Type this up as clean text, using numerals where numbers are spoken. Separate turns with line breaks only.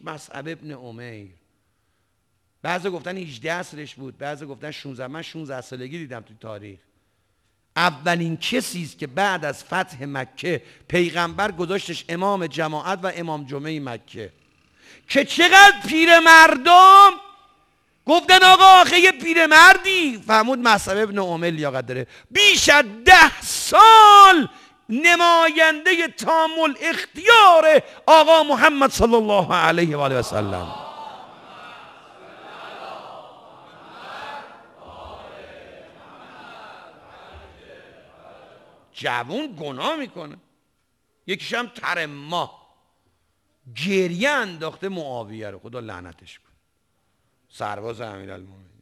مصعب ابن عمیر. بعضی گفتن 18 سالش بود، بعضی گفتن 16. من 16 سالگی دیدم تو تاریخ. اولین کسی است که بعد از فتح مکه پیغمبر گذاشتش امام جماعت و امام جمعه مکه. که چقدر پیرمردم گفتن آقا آخه یه پیرمردی، فرمود مصعب ابن عمیر لیاقت داره. بیش از 10 سال نماینده تام الاختیار آقا محمد صلی الله علیه و آله و سلم. جوون گناه میکنه. یکیش هم ترما گریه انداخته معاویه رو، خدا لعنتش کنه، سرباز امیرالمومنین.